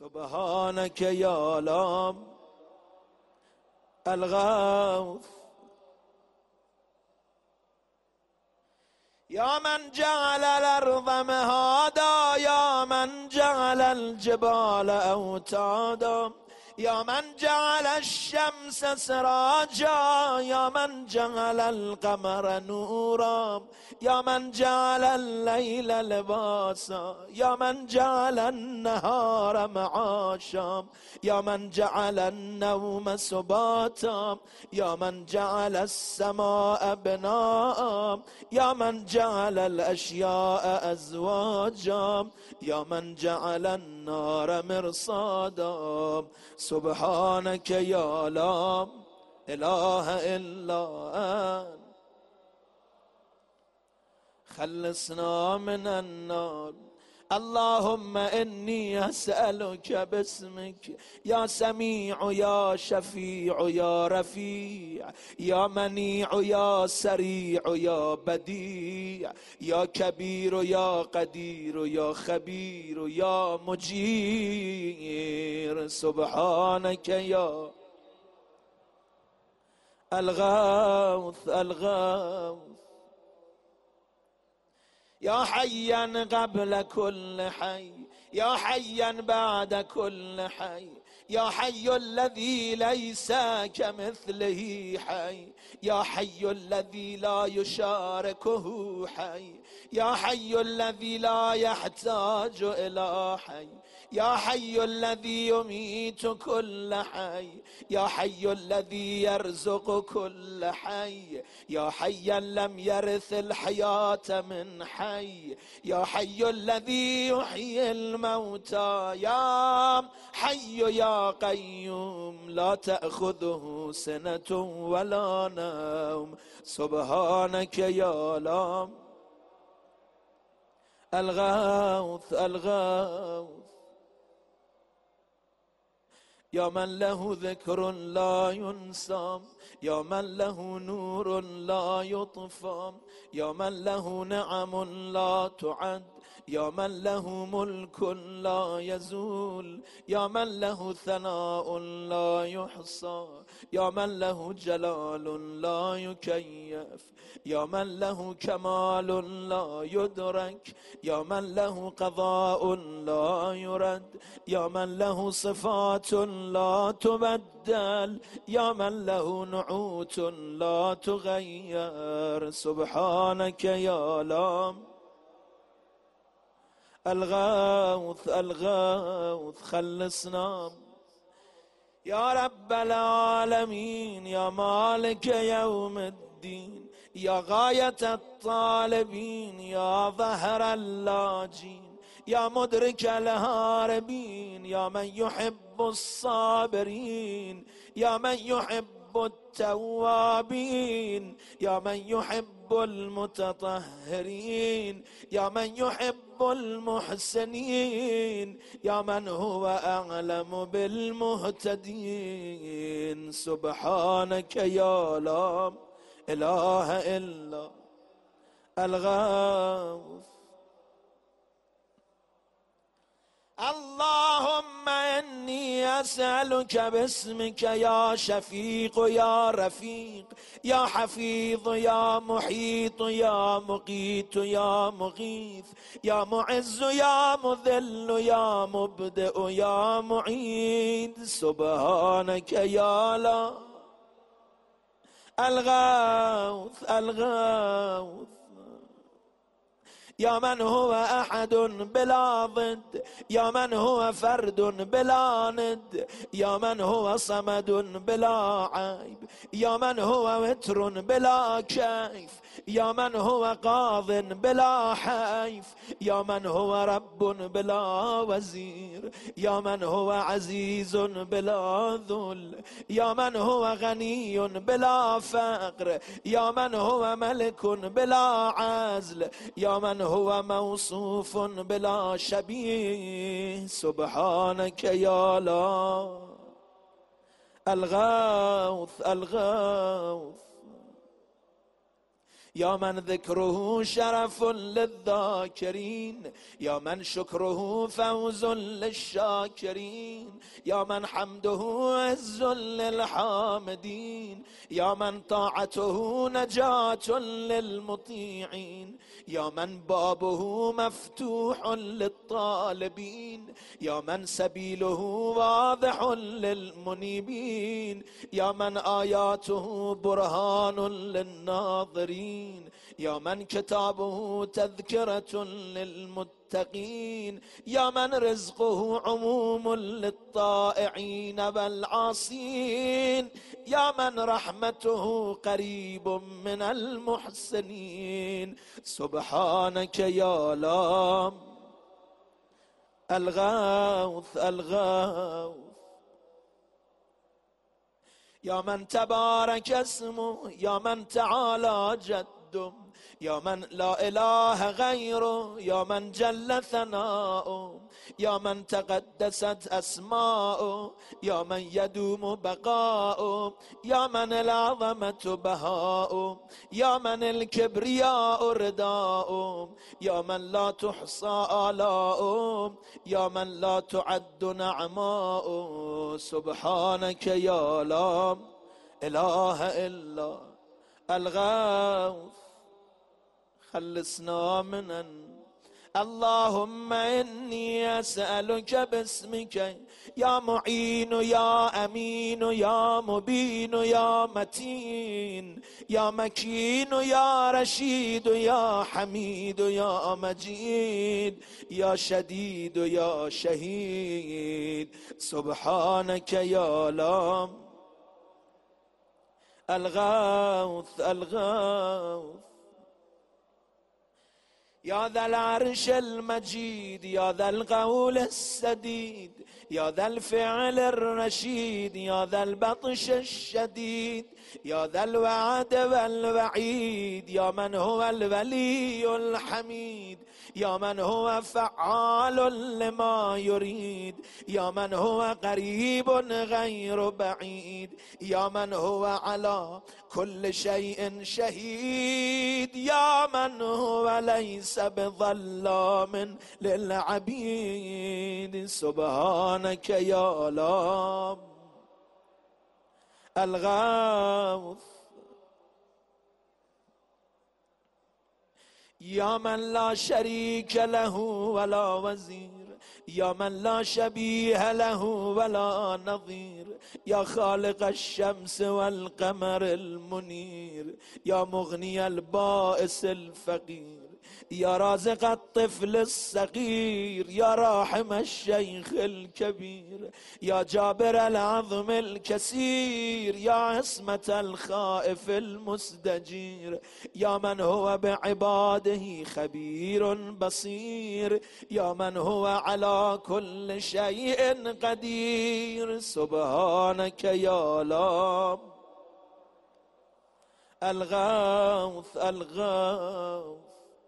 سبحانك يا لام الغوث يا من جعل الأرض مهادا يا من جعل الجبال أوتادا يا من جعل الشمس سراجا يا من جعل القمر نورا يا من جعل الليل لباسا يا من جعل النهار معاشا يا من جعل النوم سباتا يا من جعل السماء بناء يا من جعل الأشياء أزواجا يا من جعل النار مرصادا سبحانك يا لا إله إلا أنت خلصنا من النار اللهم إني أسألك باسمك يا سميع يا شفيع يا رفيع يا منيع يا سريع يا بديع يا كبير يا قدير يا خبير يا مجير سبحانك يا الغوث الغوث يا حيا قبل كل حي يا حيا بعد كل حي يا حي الذي ليس كمثله حي يا حي الذي لا يشاركه حي يا حي الذي لا يحتاج إلى حي يا حي الذي يميت كل حي يا حي الذي يرزق كل حي يا حيا لم يرث الحياة من حي يا حي الذي يحيي الموتى يا حي يا قيوم لا تأخذه سنة ولا نوم سبحانك يا لام الغوث الغوث يا من له ذكر لا ينسى يا من له نور لا يطفى يا من له نعم لا تعد يا من له ملك لا يزول يا من له ثناء لا يحصى يا من له جلال لا يكيف يا من له كمال لا يدرك يا من له قضاء لا يرد يا من له صفات لا تبدل يا من له نعوت لا تغير سبحانك يا لام الغوث الغوث خلصنا يا رب العالمين يا مالك يوم الدين يا غاية الطالبين يا ظهر اللاجين يا مدرك الهاربين يا من يحب الصابرين يا من يحب التوابين يا من يحب المتطهرين يا من يحب المحسنين يا من هو أعلم بالمهتدين سبحانك يا لا إله إلا الغوث اللهم إني أسألك باسمك يا شفيق يا رفيق يا حفيظ يا محيط يا مقيت يا مغيث يا معز يا مذل يا مبدئ يا معيد سبحانك يا لا الغوث الغوث يا من هو أحد بلا ضد يا من هو فرد بلا ند يا من هو صمد بلا عيب يا من هو وتر بلا كيف يا من هو قاض بلا حيف يا من هو رب بلا وزير يا من هو عزيز بلا ذل يا من هو غني بلا فقر يا من هو ملك بلا عزل يا من هو موصوف بلا شبيه سبحانك يا لا الغوث الغوث يا من ذكره شرف للذاكرين، يا من شكره فوز للشاكرين، يا من حمده عز للحامدين، يا من طاعته نجاة للمطيعين، يا من بابه مفتوح للطالبين، يا من سبيله واضح للمنيبين، يا من آياته برهان للناظرين، يا من كتابه تذكرة للمتقين، يا من رزقه عموم للطائعين والعاصين، يا من رحمته قريب من المحسنين. سبحانك يا لام الغوث الغوث، يا من تبارك اسمه، يا من تعالى جده، يا من لا إله غيره، يا من جل ثناؤه، يا من تقدست أسماؤه، يا من يدوم بقاؤه، يا من العظمة بهاؤه، يا من الكبرياء رداؤه، يا من لا تحصى آلاؤه، يا من لا تعد نعماؤه. سبحانك يا لا إله إلا الغوث، خلصنا من اللهم إني أسألك باسمك يا معين يا أمين يا مبين يا متين يا مكين يا رشيد يا حميد يا مجيد يا شديد يا شهيد. سبحانك يا لام الغوث الغوث، يا ذا العرش المجيد، يا ذا القول السديد، يا ذا الفعل الرشيد، يا ذا البطش الشديد، يا ذا الوعد والوعيد، يا من هو الولي الحميد، يا من هو فعال لما يريد، يا من هو قريب غير بعيد، يا من هو على كل شيء شهيد، يا من هو ليس بظلام للعبيد. سبحانك يا لام الغوث، يا من لا شريك له ولا وزير، يا من لا شبيه له ولا نظير، يا خالق الشمس والقمر المنير، يا مغني البائس الفقير، يا رازق الطفل الصغير، يا راحم الشيخ الكبير، يا جابر العظم الكسير، يا عصمة الخائف المستجير، يا من هو بعباده خبير بصير، يا من هو على كل شيء قدير. سبحانك يا لام الغوث الغوث،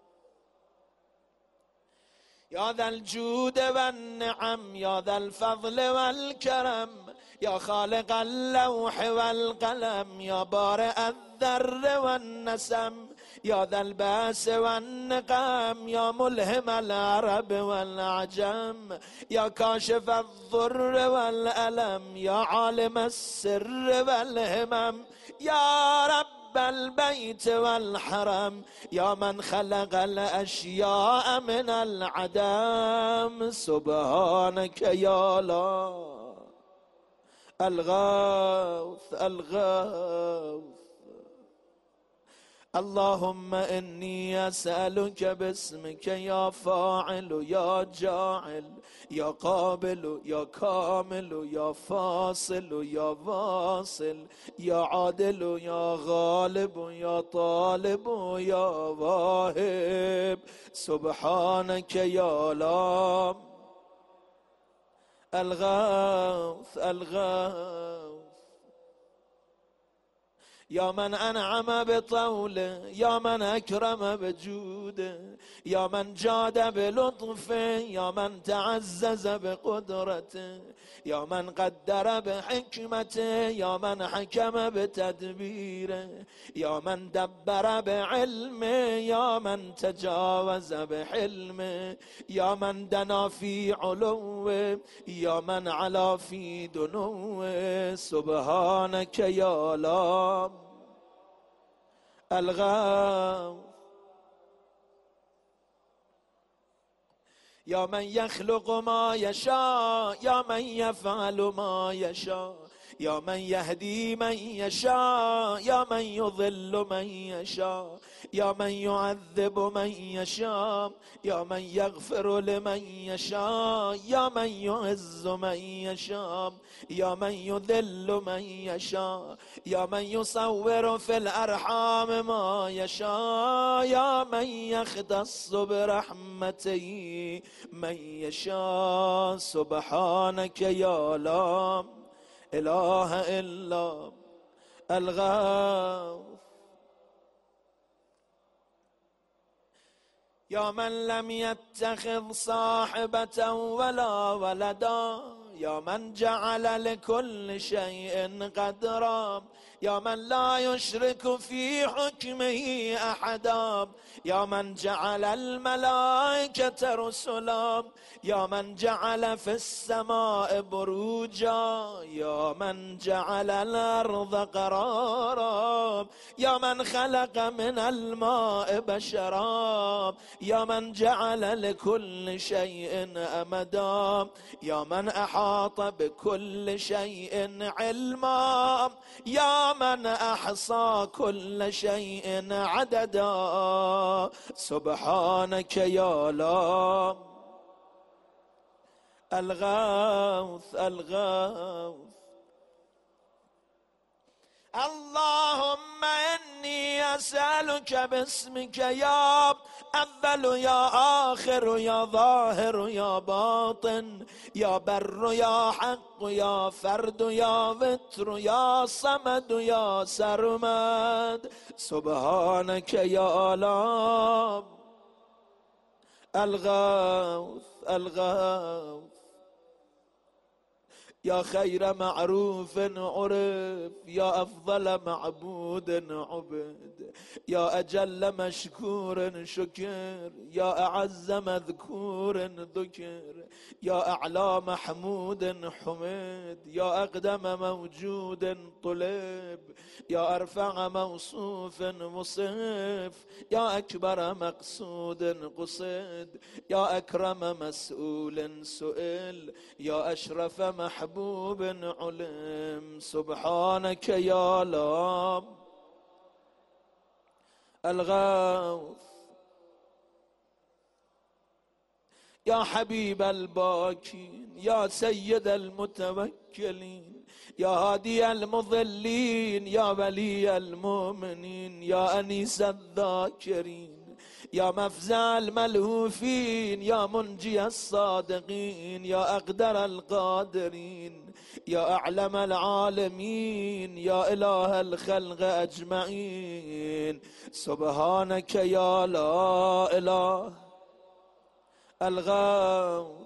يا ذا الجود والنعم، يا ذا الفضل والكرم، يا خالق اللوح والقلم، يا بارئ الذر والنسم، يا ذا الباس والنقم، يا ملهم العرب والعجم، يا كاشف الضر والألم، يا عالم السر والهمم، يا رب البيت والحرم، يا من خلق الأشياء من العدم. سبحانك يا لا الغوث الغوث، اللهم إني أسألك باسمك يا فاعل يا جاعل يا قابل يا كامل يا فاصل يا واصل يا عادل يا غالب يا طالب يا واهب. سبحانك يا لام الغوث الغوث، يا من أنعم بطوله، يا من أكرم بجوده، يا من جاد بلطفه، يا من تعزز بقدرته، يا من قدر بحكمته، يا من حكم بتدبيره، يا من دبر بعلمه، يا من تجاوز بحلمه، يا من دنا في علوه، يا من علا في دنوه. سبحانك يا الله الغوث، يا من يخلق ما يشاء، يا من يفعل ما يشاء، يا من يهدي من يشاء، يا من يضل من يشاء، يا من يعذب من يشاء، يا من يغفر لمن يشاء، يا من يعز من يشاء، يا من يذل من يشاء، يا من يصور في الأرحام ما يشاء، يا من يختص برحمته من يشاء. سبحانك يا لا إله إلا الغوث، يا من لم يتخذ صاحبة ولا ولدا، يا من جعل لكل شيء قدرا، يا من لا يشرك في حكمه أحدا، يا من جعل الملائكة رسلا، يا من جعل في السماء بروجا، يا من جعل الأرض قرارا، يا من خلق من الماء بشرا، يا من جعل لكل شيء أمدا، يا من أحاط بكل شيء علما، يا من أحصى كل شيء عددا. سبحانك يا لا الغوث الغوث. اللهم إني أسألك باسمك يا أول يا آخر يا ظاهر يا باطن يا بر يا حق يا فرد يا وتر يا صمد يا سرمد. سبحانك يا آلام الغوث الغوث. يا خير معروف عرف، يا أفضل معبود عبد، يا أجل مشكور شكر، يا أعز مذكور ذكر، يا أعلى محمود حمد، يا أقدم موجود طلب، يا أرفع موصوف وصف، يا أكبر مقصود قصد، يا أكرم مسؤول سئل، يا أشرف محبوب علم. سبحانك يا لام الغوث. يا حبيب الباكين، يا سيد المتوكلين، يا هادي المضلين، يا ولي المؤمنين، يا أنيس الذاكرين، يا مفزع الملهوفين، يا منجي الصادقين، يا أقدر القادرين، يا أعلم العالمين، يا إله الخلق أجمعين. سبحانك يا لا إله الغوث.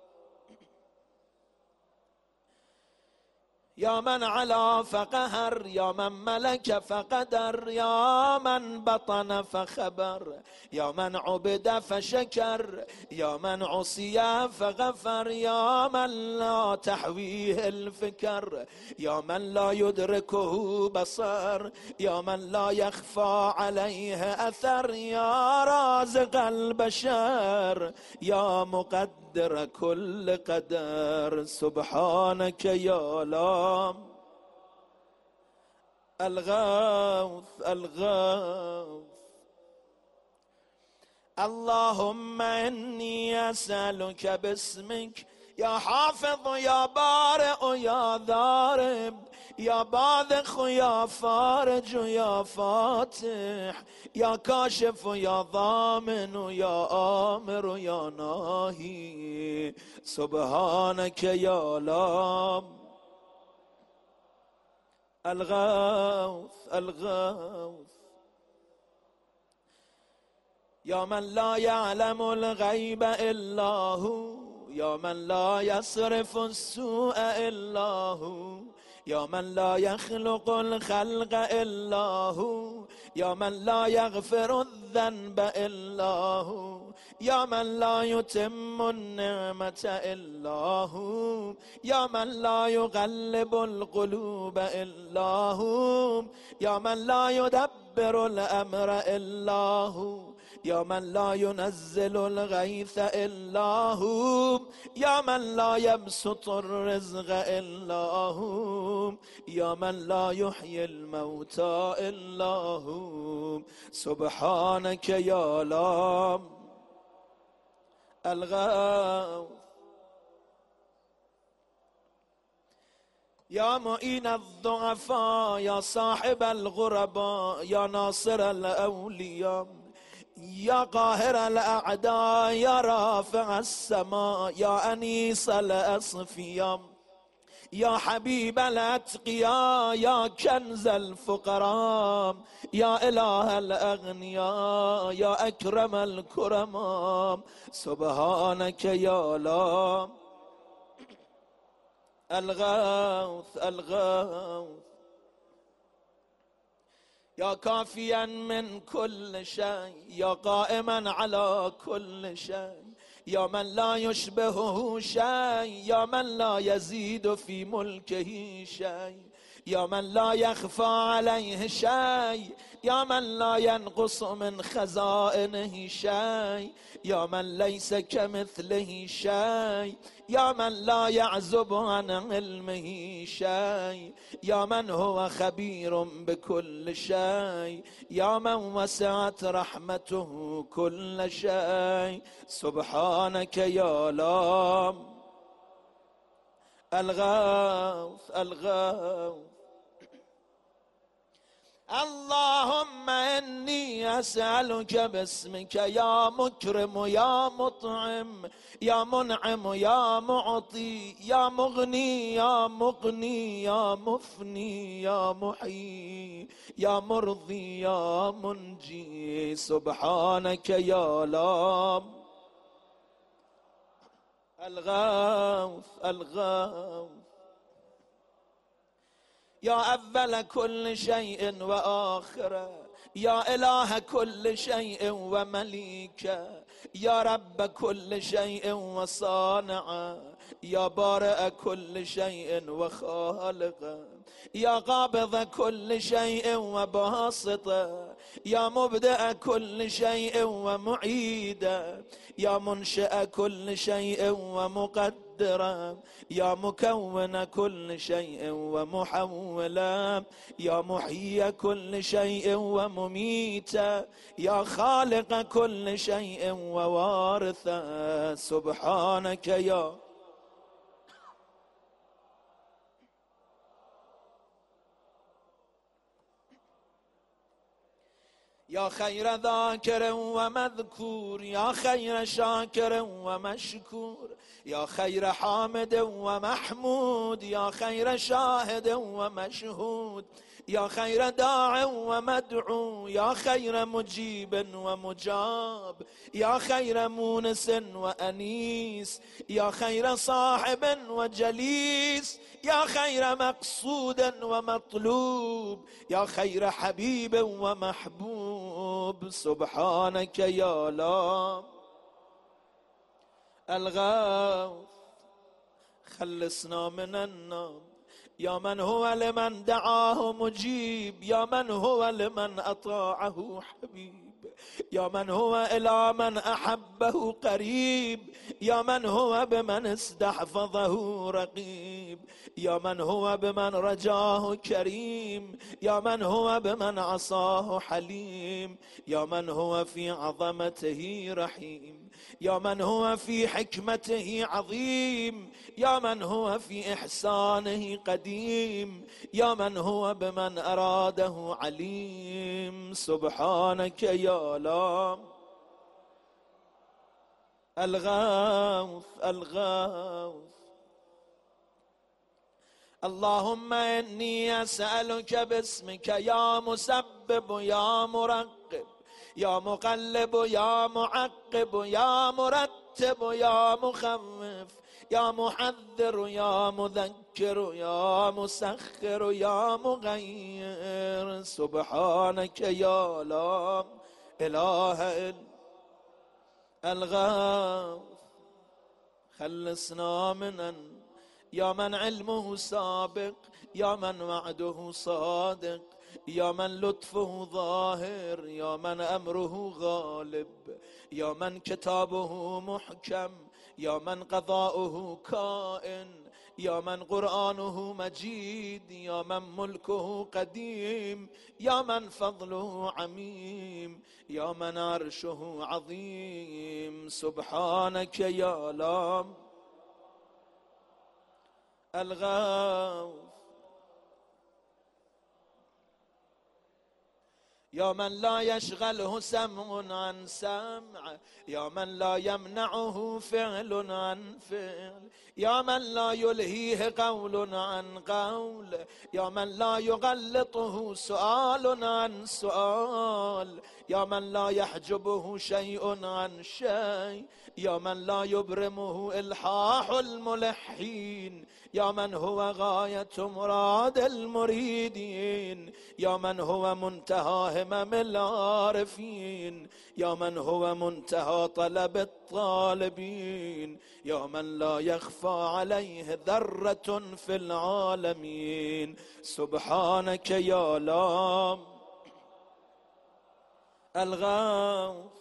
يا من علا فقهر، يا من ملك فقدر، يا من بطن فخبر، يا من عبد فشكر، يا من عصي فغفر، يا من لا تحويه الفكر، يا من لا يدركه بصر، يا من لا يخفى عليه أثر، يا رازق البشر، يا مقدر كل قدر. سبحانك يا لام الغوث الغوث. اللهم إني أسألك باسمك يا حافظ يا بارئ يا ضارب يا باذخ يا فارج يا فاتح يا كاشف يا ضامن يا آمر يا ناهي. سبحانك يا لام الغوث الغوث يا من لا يعلم الغيب إلا هو، يا من لا يصرف السوء إلا هو، يا من لا يخلق الخلق إلا هو، يا من لا يغفر الذنب إلا هو، يا من لا يتم النعمة إلا هو، يا من لا يغلب القلوب إلا هو، يا من لا يدبر الأمر إلا هو، يا من لا ينزل الغيث إلا هو، يا من لا يبسط الرزق إلا هو، يا من لا يحيي الموتى إلا هو. سبحانك يا لام الغوث يا معين الضعفاء، يا صاحب الغرباء، يا ناصر الأولياء، يا قاهر الأعداء، يا رافع السماء، يا أنيس الأصفياء، يا حبيب الأتقياء، يا كنز الفقراء، يا إله الأغنياء، يا أكرم الكرماء. سبحانك يا لا الغوث الغوث يا كافيا من كل شيء، يا قائما على كل شيء، يا من لا يشبهه شيء، يا من لا يزيد في ملكه شيء، يا من لا يخفى عليه شيء، يا من لا ينقص من خزائنه شيء، يا من ليس كمثله شيء، يا من لا يعزب عن علمه شيء، يا من هو خبير بكل شيء، يا من وسعت رحمته كل شيء. سبحانك يا لام الغوث الغوث اللهم إني أسألك باسمك يا مكرم يا مطعم يا منعم يا معطي يا مغني يا مقني يا مفني يا محيي يا مرضي يا منجي. سبحانك يا لام الغوث الغوث يا أول كل شيء وآخره، يا إله كل شيء ومليكه، يا رب كل شيء وصانعه، يا بارئ كل شيء وخالقه، يا قابض كل شيء وباسطه، يا مبدأ كل شيء ومعيده، يا منشئ كل شيء ومقدره، يا مكون كل شيء ومحولا، يا محيي كل شيء ومميتا، يا خالق كل شيء ووارثا. سبحانك يا خير ذاكر ومذكور، يا خير شاكر ومشكور، يا خير حامد ومحمود، يا خير شاهد ومشهود، يا خير داع ومدعو، يا خير مجيب ومجاب، يا خير مونس وأنيس، يا خير صاحب وجليس، يا خير مقصود ومطلوب، يا خير حبيب ومحبوب. سبحانك يا لام الغوث خلصنا من النار، يا من هو لمن دعاه مجيب، يا من هو لمن أطاعه حبيب، يا من هو إلى من أحبه قريب، يا من هو بمن استحفظه رقيب، يا من هو بمن رجاه كريم، يا من هو بمن عصاه حليم، يا من هو في عظمته رحيم، يا من هو في حكمته عظيم، يا من هو في إحسانه قديم، يا من هو بمن أراده عليم. سبحانك يا لام الغوث الغوث اللهم إني أسألك باسمك يا مسبب يا مرقب يا مقلب يا معقب يا مرتب يا مخوف يا محذر يا مذكر يا مسخر يا مغير سبحانك يا لا إله إلا الغوث خلصنا من يا من علمه سابق يا من وعده صادق يا من لطفه ظاهر يا من أمره غالب يا من كتابه محكم يا من قضاؤه كائن يا من قرآنه مجيد يا من ملكه قديم يا من فضله عميم يا من عرشه عظيم سبحانك يا لام الغوث يا من لا يشغله سمع عن سمع يا من لا يمنعه فعل عن فعل يا من لا يلهيه قول عن قول يا من لا يغلطه سؤال عن سؤال يا من لا يحجبه شيء عن شيء يا من لا يبرمه إلحاح الملحين يا من هو غاية مراد المريدين يا من هو منتهى همم العارفين يا من هو منتهى طلب الطالبين يا من لا يخفى عليه ذرة في العالمين سبحانك يا لام الغوث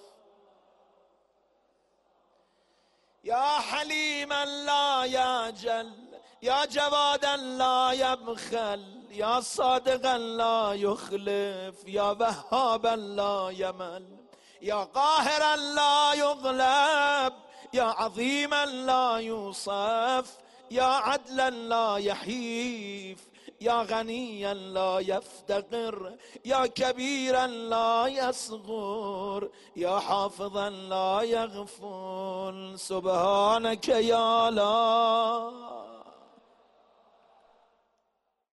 يا حليما لا يجل يا جوادا لا يبخل يا صادقا لا يخلف يا وهابا لا يمل يا قاهرا لا يغلب يا عظيما لا يوصف يا عدلا لا يحيف يا غنيا لا يفتقر يا كبيرا لا يصغر يا حافظا لا يغفل سبحانك يا لا